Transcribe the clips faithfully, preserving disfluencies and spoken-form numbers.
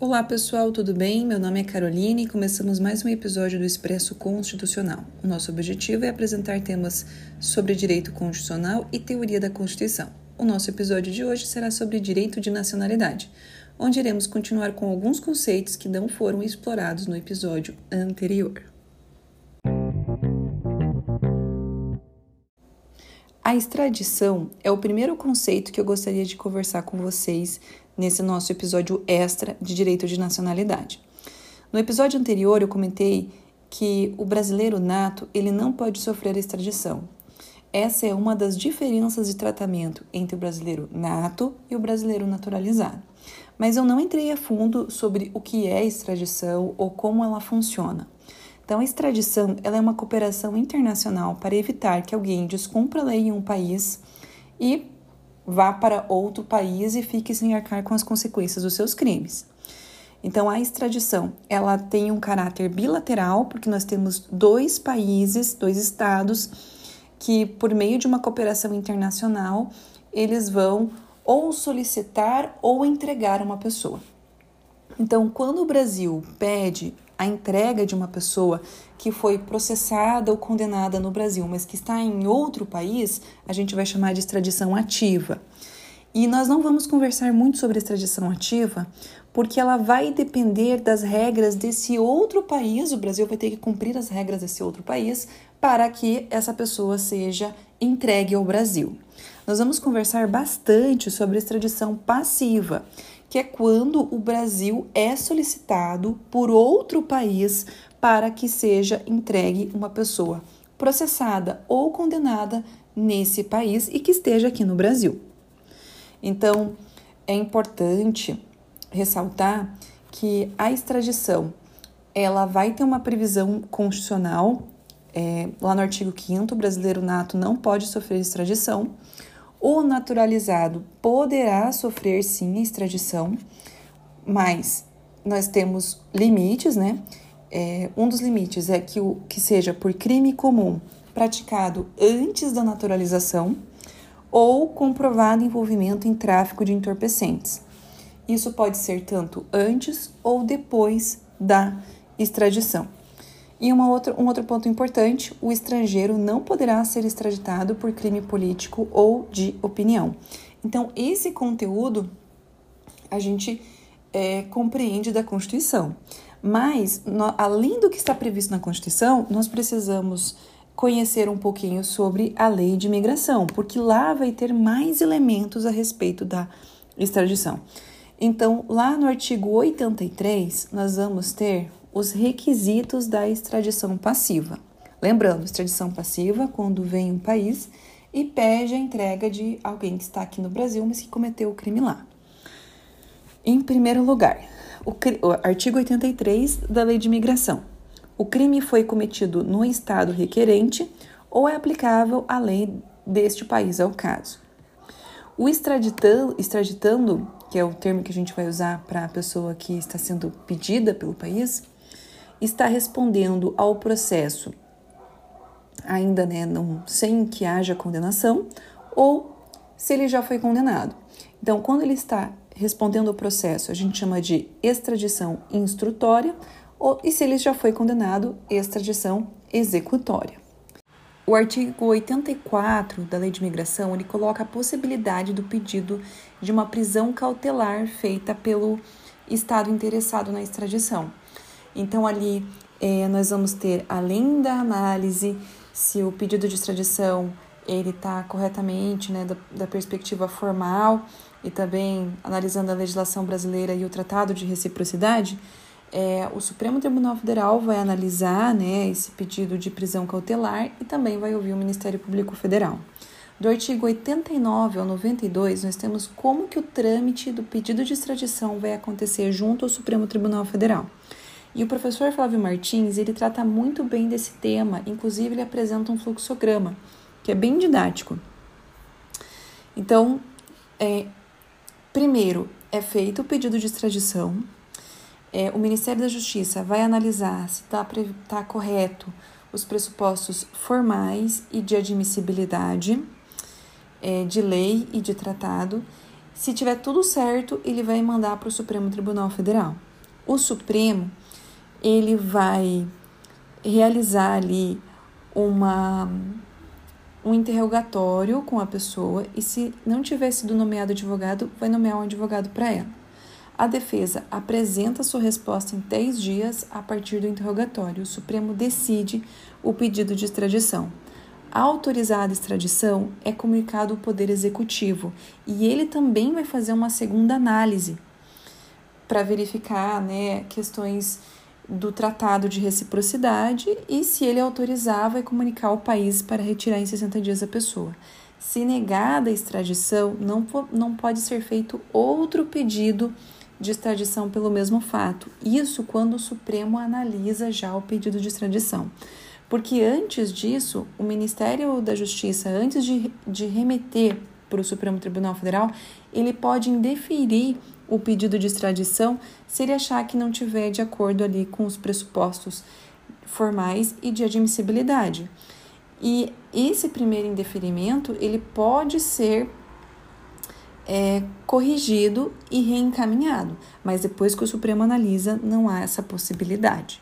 Olá pessoal, tudo bem? Meu nome é Caroline e começamos mais um episódio do Expresso Constitucional. O nosso objetivo é apresentar temas sobre direito constitucional e teoria da Constituição. O nosso episódio de hoje será sobre direito de nacionalidade, onde iremos continuar com alguns conceitos que não foram explorados no episódio anterior. A extradição é o primeiro conceito que eu gostaria de conversar com vocês nesse nosso episódio extra de direito de nacionalidade. No episódio anterior eu comentei que o brasileiro nato ele não pode sofrer extradição. Essa é uma das diferenças de tratamento entre o brasileiro nato e o brasileiro naturalizado. Mas eu não entrei a fundo sobre o que é extradição ou como ela funciona. Então, a extradição ela é uma cooperação internacional para evitar que alguém descumpra a lei em um país e vá para outro país e fique sem arcar com as consequências dos seus crimes. Então, a extradição ela tem um caráter bilateral, porque nós temos dois países, dois estados, que por meio de uma cooperação internacional, eles vão ou solicitar ou entregar uma pessoa. Então, quando o Brasil pede a entrega de uma pessoa que foi processada ou condenada no Brasil, mas que está em outro país, a gente vai chamar de extradição ativa. E nós não vamos conversar muito sobre extradição ativa, porque ela vai depender das regras desse outro país, o Brasil vai ter que cumprir as regras desse outro país para que essa pessoa seja entregue ao Brasil. Nós vamos conversar bastante sobre extradição passiva, que é quando o Brasil é solicitado por outro país para que seja entregue uma pessoa processada ou condenada nesse país e que esteja aqui no Brasil. Então, é importante ressaltar que a extradição ela vai ter uma previsão constitucional, é, lá no artigo quinto, o brasileiro nato não pode sofrer extradição. O naturalizado poderá sofrer sim extradição, mas nós temos limites, né? É, um dos limites é que, o, que seja por crime comum praticado antes da naturalização ou comprovado envolvimento em tráfico de entorpecentes. Isso pode ser tanto antes ou depois da extradição. E uma outra, um outro ponto importante, o estrangeiro não poderá ser extraditado por crime político ou de opinião. Então, esse conteúdo a gente é, compreende da Constituição. Mas, no, além do que está previsto na Constituição, nós precisamos conhecer um pouquinho sobre a lei de imigração, porque lá vai ter mais elementos a respeito da extradição. Então, lá no artigo oitenta e três, nós vamos ter os requisitos da extradição passiva. Lembrando, extradição passiva, quando vem um país e pede a entrega de alguém que está aqui no Brasil, mas que cometeu o crime lá. Em primeiro lugar, o, o artigo oitenta e três da Lei de Imigração. O crime foi cometido no estado requerente ou é aplicável à lei deste país, é o caso. O extraditando, extraditando, que é o termo que a gente vai usar para a pessoa que está sendo pedida pelo país, está respondendo ao processo ainda né, não, sem que haja condenação ou se ele já foi condenado. Então, quando ele está respondendo ao processo, a gente chama de extradição instrutória ou, e se ele já foi condenado, extradição executória. O artigo oitenta e quatro da Lei de Imigração, ele coloca a possibilidade do pedido de uma prisão cautelar feita pelo Estado interessado na extradição. Então, ali é, nós vamos ter, além da análise se o pedido de extradição ele está corretamente, né, da, da perspectiva formal e também analisando a legislação brasileira e o Tratado de Reciprocidade, é, o Supremo Tribunal Federal vai analisar né, esse pedido de prisão cautelar e também vai ouvir o Ministério Público Federal. Do artigo oitenta e nove ao noventa e dois, nós temos como que o trâmite do pedido de extradição vai acontecer junto ao Supremo Tribunal Federal. E o professor Flávio Martins, ele trata muito bem desse tema, inclusive ele apresenta um fluxograma, que é bem didático. Então, é, primeiro é feito o pedido de extradição, é, o Ministério da Justiça vai analisar se está tá correto os pressupostos formais e de admissibilidade, é, de lei e de tratado. Se tiver tudo certo, ele vai mandar para o Supremo Tribunal Federal. o Supremo ele vai realizar ali uma, um interrogatório com a pessoa e, se não tiver sido nomeado advogado, vai nomear um advogado para ela. A defesa apresenta sua resposta em dez dias a partir do interrogatório. O Supremo decide o pedido de extradição. A autorizada extradição é comunicado ao Poder Executivo e ele também vai fazer uma segunda análise para verificar, né, questões do Tratado de Reciprocidade e, se ele autorizar, vai comunicar ao país para retirar em sessenta dias a pessoa. Se negada a extradição, não, não pode ser feito outro pedido de extradição pelo mesmo fato. Isso quando o Supremo analisa já o pedido de extradição. Porque antes disso, o Ministério da Justiça, antes de, de remeter para o Supremo Tribunal Federal, ele pode indeferir o pedido de extradição se ele achar que não tiver de acordo ali com os pressupostos formais e de admissibilidade. E esse primeiro indeferimento, ele pode ser é, corrigido e reencaminhado, mas depois que o Supremo analisa, não há essa possibilidade.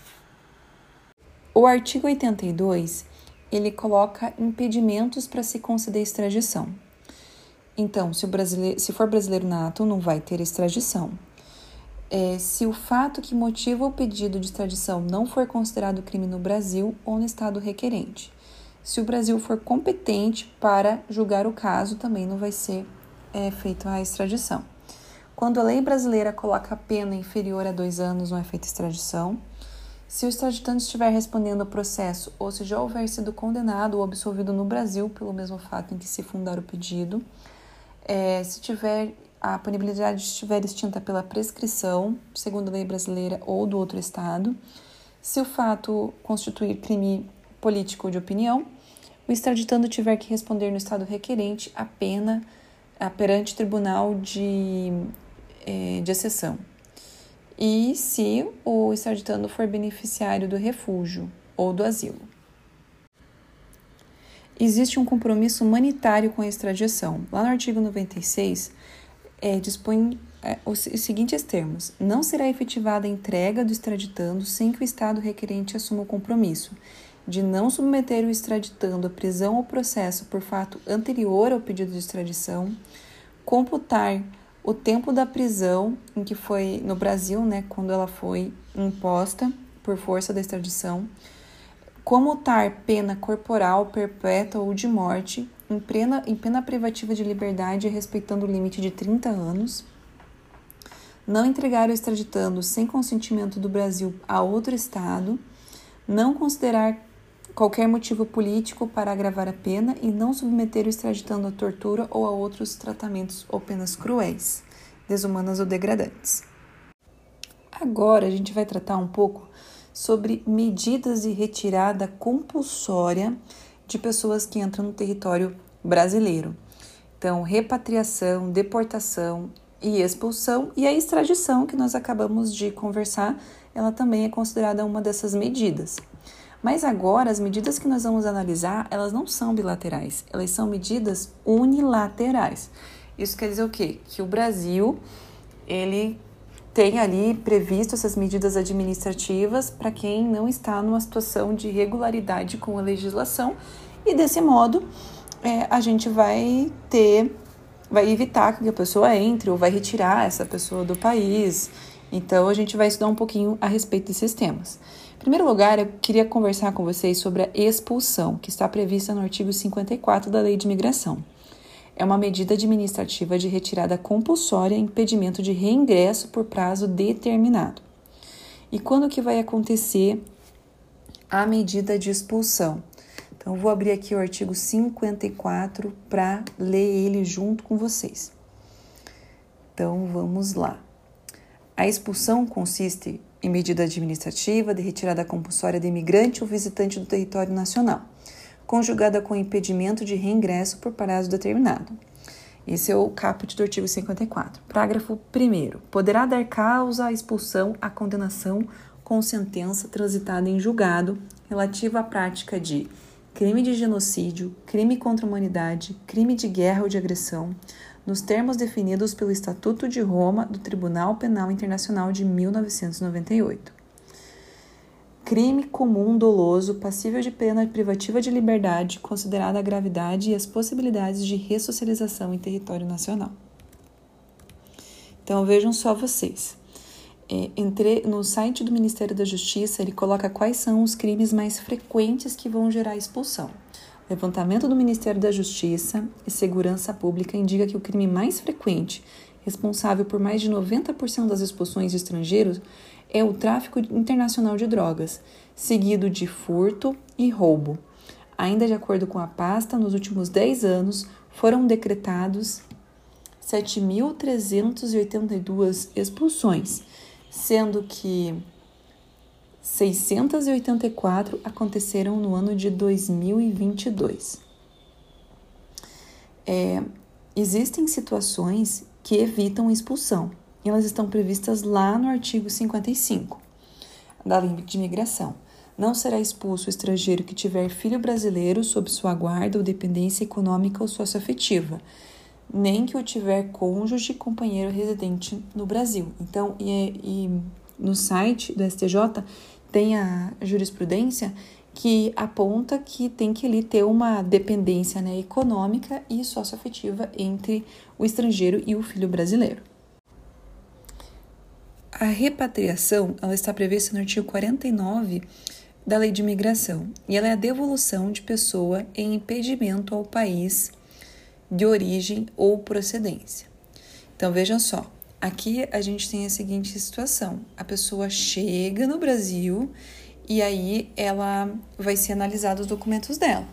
O artigo oitenta e dois, ele coloca impedimentos para se conceder extradição. Então, se, o brasileiro, se for brasileiro nato, não vai ter extradição. É, se o fato que motiva o pedido de extradição não for considerado crime no Brasil ou no estado requerente. Se o Brasil for competente para julgar o caso, também não vai ser é, feita a extradição. Quando a lei brasileira coloca a pena inferior a dois anos, não é feita extradição. Se o extraditando estiver respondendo ao processo ou se já houver sido condenado ou absolvido no Brasil pelo mesmo fato em que se fundar o pedido, é, se tiver a punibilidade estiver extinta pela prescrição, segundo a lei brasileira ou do outro estado, se o fato constituir crime político de opinião, o extraditando tiver que responder no estado requerente a pena a, perante tribunal de, é, de exceção. E se o extraditando for beneficiário do refúgio ou do asilo. Existe um compromisso humanitário com a extradição. Lá no artigo noventa e seis, é, dispõe é, os, os seguintes termos. Não será efetivada a entrega do extraditando sem que o Estado requerente assuma o compromisso de não submeter o extraditando à prisão ou processo por fato anterior ao pedido de extradição, computar o tempo da prisão em que foi no Brasil, né, quando ela foi imposta por força da extradição, comutar pena corporal, perpétua ou de morte em pena, em pena privativa de liberdade respeitando o limite de trinta anos, não entregar o extraditando sem consentimento do Brasil a outro estado, não considerar qualquer motivo político para agravar a pena e não submeter o extraditando à tortura ou a outros tratamentos ou penas cruéis, desumanas ou degradantes. Agora a gente vai tratar um pouco sobre medidas de retirada compulsória de pessoas que entram no território brasileiro. Então, repatriação, deportação e expulsão, e a extradição, que nós acabamos de conversar, ela também é considerada uma dessas medidas. Mas agora, as medidas que nós vamos analisar, elas não são bilaterais, elas são medidas unilaterais. Isso quer dizer o quê? Que o Brasil, ele tem ali previsto essas medidas administrativas para quem não está numa situação de irregularidade com a legislação e, desse modo, é, a gente vai ter, vai evitar que a pessoa entre ou vai retirar essa pessoa do país. Então, a gente vai estudar um pouquinho a respeito desses temas. Em primeiro lugar, eu queria conversar com vocês sobre a expulsão, que está prevista no artigo cinquenta e quatro da Lei de Imigração. É uma medida administrativa de retirada compulsória e impedimento de reingresso por prazo determinado. E quando que vai acontecer a medida de expulsão? Então, eu vou abrir aqui o artigo cinquenta e quatro para ler ele junto com vocês. Então, vamos lá. A expulsão consiste em medida administrativa de retirada compulsória de imigrante ou visitante do território nacional, conjugada com impedimento de reingresso por prazo determinado. Esse é o caput do artigo cinquenta e quatro. Parágrafo primeiro. Poderá dar causa à expulsão, à condenação com sentença transitada em julgado relativa à prática de crime de genocídio, crime contra a humanidade, crime de guerra ou de agressão, nos termos definidos pelo Estatuto de Roma do Tribunal Penal Internacional de mil novecentos e noventa e oito. Crime comum doloso passível de pena privativa de liberdade, considerada a gravidade e as possibilidades de ressocialização em território nacional. Então, vejam só vocês. É, entre, no site do Ministério da Justiça, ele coloca quais são os crimes mais frequentes que vão gerar expulsão. O levantamento do Ministério da Justiça e Segurança Pública indica que o crime mais frequente, responsável por mais de noventa por cento das expulsões de estrangeiros, é o tráfico internacional de drogas, seguido de furto e roubo. Ainda de acordo com a pasta, nos últimos dez anos foram decretados sete mil trezentas e oitenta e duas expulsões, sendo que seiscentas e oitenta e quatro aconteceram no ano de dois mil e vinte e dois. É, existem situações que evitam expulsão, e elas estão previstas lá no artigo cinquenta e cinco da Lei de Imigração. Não será expulso o estrangeiro que tiver filho brasileiro sob sua guarda ou dependência econômica ou socioafetiva, nem que o tiver cônjuge, companheiro residente no Brasil. Então, e, e no site do S T J tem a jurisprudência que aponta que tem que ali ter uma dependência, né, econômica e socioafetiva entre o estrangeiro e o filho brasileiro. A repatriação, ela está prevista no artigo quarenta e nove da Lei de Imigração, e ela é a devolução de pessoa em impedimento ao país de origem ou procedência. Então, vejam só, aqui a gente tem a seguinte situação: a pessoa chega no Brasil e aí ela vai ser analisada os documentos dela.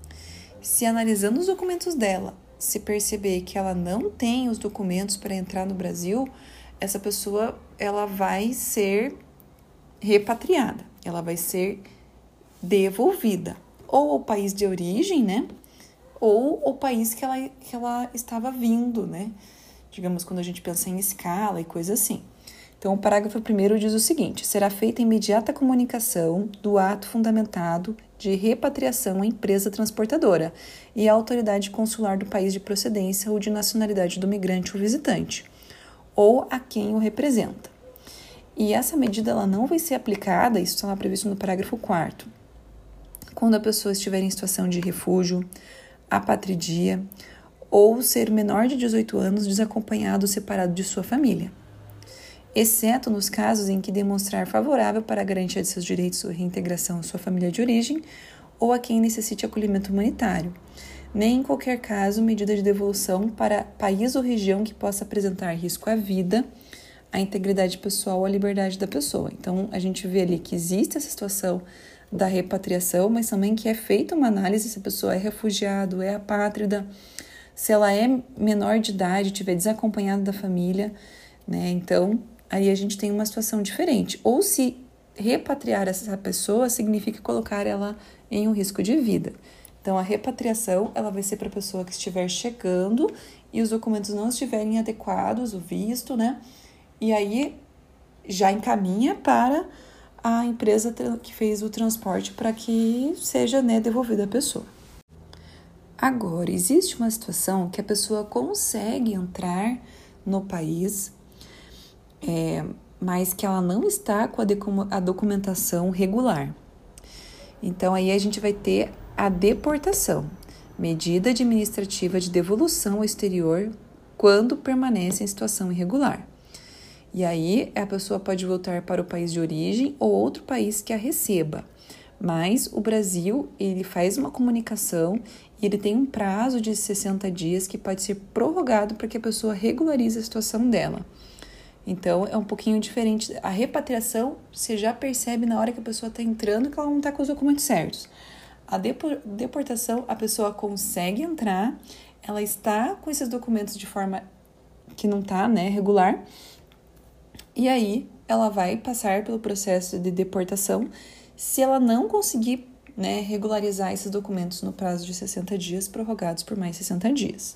Se analisando os documentos dela, se perceber que ela não tem os documentos para entrar no Brasil, essa pessoa ela vai ser repatriada, ela vai ser devolvida ou ao país de origem, né? Ou o país que ela, que ela estava vindo, né? Digamos, quando a gente pensa em escala e coisa assim. Então, o parágrafo primeiro diz o seguinte: será feita imediata comunicação do ato fundamentado de repatriação à empresa transportadora e à autoridade consular do país de procedência ou de nacionalidade do migrante ou visitante, ou a quem o representa. E essa medida ela não vai ser aplicada, isso está lá previsto no parágrafo quarto, quando a pessoa estiver em situação de refúgio, apatridia ou ser menor de dezoito anos desacompanhado ou separado de sua família, exceto nos casos em que demonstrar favorável para a garantia de seus direitos ou reintegração à sua família de origem ou a quem necessite acolhimento humanitário, nem em qualquer caso medida de devolução para país ou região que possa apresentar risco à vida, à integridade pessoal ou à liberdade da pessoa. Então, a gente vê ali que existe essa situação da repatriação, mas também que é feita uma análise se a pessoa é refugiado, é apátrida, se ela é menor de idade, estiver desacompanhada da família, né? Então, aí a gente tem uma situação diferente. Ou se repatriar essa pessoa significa colocar ela em um risco de vida. Então, a repatriação ela vai ser para a pessoa que estiver chegando e os documentos não estiverem adequados, o visto, né? E aí já encaminha para a empresa que fez o transporte para que seja, né, devolvida a pessoa. Agora, existe uma situação que a pessoa consegue entrar no país, é, mas que ela não está com a documentação regular. Então, aí a gente vai ter a deportação, medida administrativa de devolução ao exterior quando permanece em situação irregular. E aí, a pessoa pode voltar para o país de origem ou outro país que a receba. Mas o Brasil, ele faz uma comunicação e ele tem um prazo de sessenta dias que pode ser prorrogado para que a pessoa regularize a situação dela. Então, é um pouquinho diferente. A repatriação, você já percebe na hora que a pessoa está entrando que ela não está com os documentos certos. A deportação, a pessoa consegue entrar, ela está com esses documentos de forma que não está, né, regular, e aí ela vai passar pelo processo de deportação se ela não conseguir, né, regularizar esses documentos no prazo de sessenta dias, prorrogados por mais sessenta dias.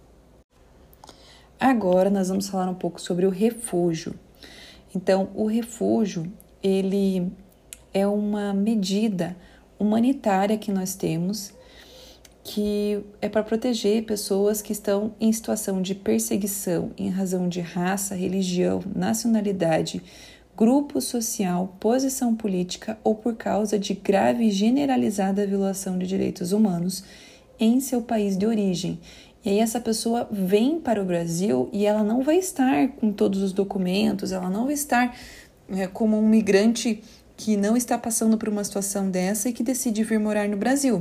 Agora nós vamos falar um pouco sobre o refúgio. Então, o refúgio, ele é uma medida humanitária que nós temos que é para proteger pessoas que estão em situação de perseguição em razão de raça, religião, nacionalidade, grupo social, posição política ou por causa de grave e generalizada violação de direitos humanos em seu país de origem. E aí essa pessoa vem para o Brasil e ela não vai estar com todos os documentos, ela não vai estar é, como um migrante que não está passando por uma situação dessa e que decide vir morar no Brasil.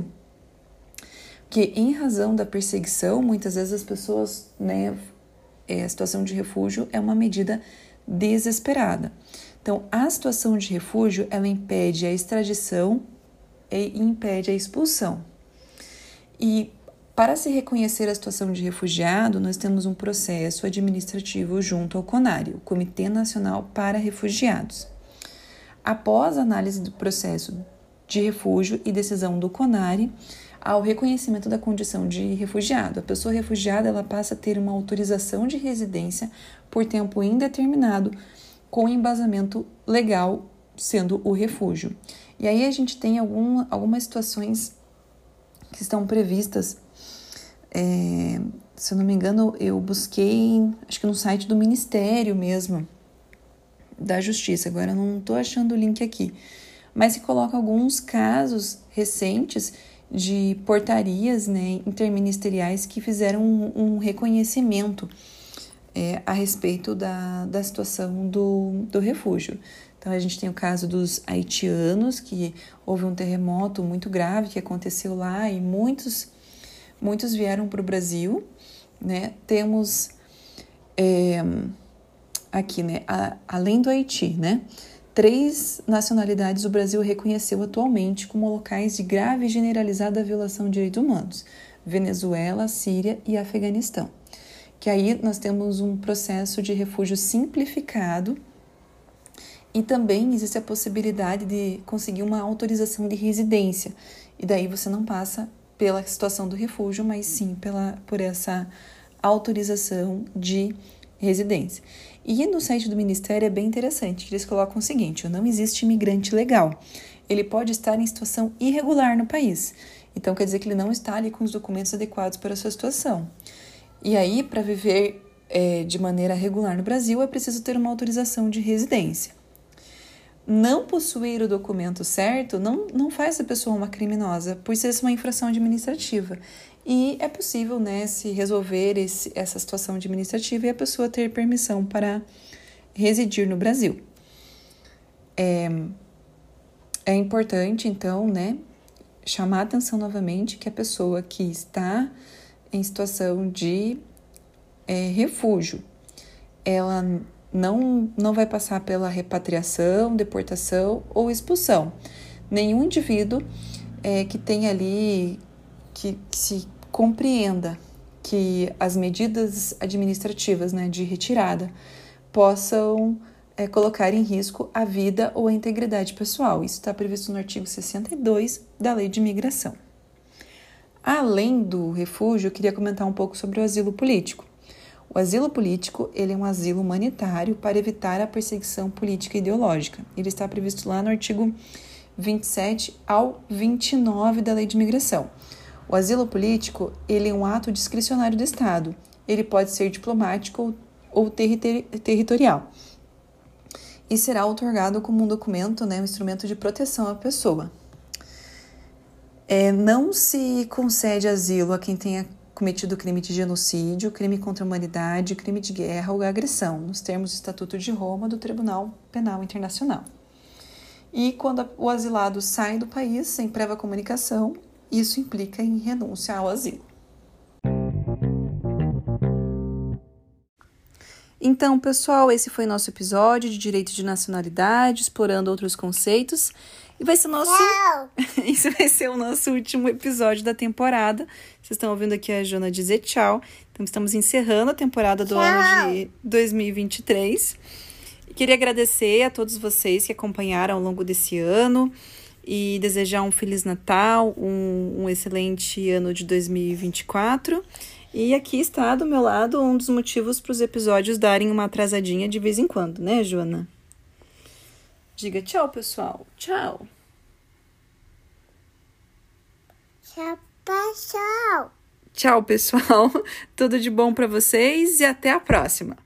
Que em razão da perseguição, muitas vezes as pessoas, né, a situação de refúgio é uma medida desesperada. Então, a situação de refúgio, ela impede a extradição e impede a expulsão. E para se reconhecer a situação de refugiado, nós temos um processo administrativo junto ao CONARE, o Comitê Nacional para Refugiados. Após a análise do processo de refúgio e decisão do CONARE, ao reconhecimento da condição de refugiado. A pessoa refugiada ela passa a ter uma autorização de residência por tempo indeterminado, com embasamento legal, sendo o refúgio. E aí a gente tem algum, algumas situações que estão previstas. É, se eu não me engano, eu busquei, acho que no site do Ministério mesmo, da Justiça. Agora eu não estou achando o link aqui. Mas se coloca alguns casos recentes de portarias, né, interministeriais que fizeram um, um reconhecimento é, a respeito da, da situação do, do refúgio. Então, a gente tem o caso dos haitianos, que houve um terremoto muito grave que aconteceu lá e muitos, muitos vieram para o Brasil, né? Temos é, aqui, né, a, além do Haiti, né? Três nacionalidades o Brasil reconheceu atualmente como locais de grave e generalizada violação de direitos humanos: Venezuela, Síria e Afeganistão. Que aí nós temos um processo de refúgio simplificado e também existe a possibilidade de conseguir uma autorização de residência. E daí você não passa pela situação do refúgio, mas sim pela, por essa autorização de residência. E no site do Ministério é bem interessante, que eles colocam o seguinte: não existe imigrante legal. Ele pode estar em situação irregular no país. Então, quer dizer que ele não está ali com os documentos adequados para a sua situação. E aí, para viver é, de maneira regular no Brasil, é preciso ter uma autorização de residência. Não possuir o documento certo não, não faz a pessoa uma criminosa, por ser uma infração administrativa. E é possível, né, se resolver esse, essa situação administrativa e a pessoa ter permissão para residir no Brasil. É, é importante, então, né, chamar a atenção novamente que a pessoa que está em situação de é, refúgio, ela não, não vai passar pela repatriação, deportação ou expulsão. Nenhum indivíduo é, que tenha ali, que, que se compreenda que as medidas administrativas, né, de retirada possam é, colocar em risco a vida ou a integridade pessoal. Isso está previsto no artigo sessenta e dois da Lei de Imigração. Além do refúgio, eu queria comentar um pouco sobre o asilo político. O asilo político ele é um asilo humanitário para evitar a perseguição política e ideológica. Ele está previsto lá no artigo vinte e sete ao vinte e nove da Lei de Imigração. O asilo político ele é um ato discricionário do Estado. Ele pode ser diplomático ou, ou terri- territorial. E será outorgado como um documento, né, um instrumento de proteção à pessoa. É, não se concede asilo a quem tenha cometido crime de genocídio, crime contra a humanidade, crime de guerra ou agressão, nos termos do Estatuto de Roma do Tribunal Penal Internacional. E quando o asilado sai do país sem prévia comunicação, isso implica em renúncia ao asilo. Então, pessoal, esse foi nosso episódio de Direito de Nacionalidade, explorando outros conceitos. E vai ser nosso... Esse vai ser o nosso último episódio da temporada. Vocês estão ouvindo aqui a Jona dizer tchau. Então, estamos encerrando a temporada do tchau. Ano de dois mil e vinte e três. Queria agradecer a todos vocês que acompanharam ao longo desse ano e desejar um Feliz Natal, um, um excelente ano de dois mil e vinte e quatro. E aqui está do meu lado um dos motivos para os episódios darem uma atrasadinha de vez em quando, né, Joana? Diga tchau, pessoal. Tchau. Tchau, pessoal. Tchau, pessoal. Tudo de bom para vocês e até a próxima.